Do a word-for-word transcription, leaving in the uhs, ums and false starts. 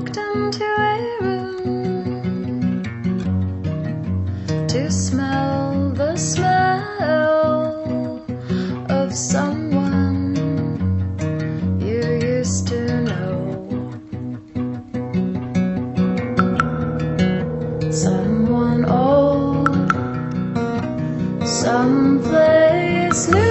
walked into a room to smell the smell of someone you used to know. Someone old, someplace new.